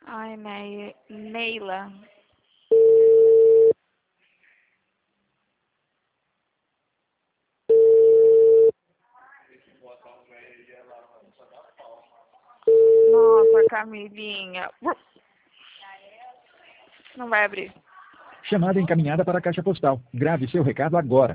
Ai, Neila. Nossa, Camilinha. Não vai abrir. Chamada encaminhada para a caixa postal. Grave seu recado agora.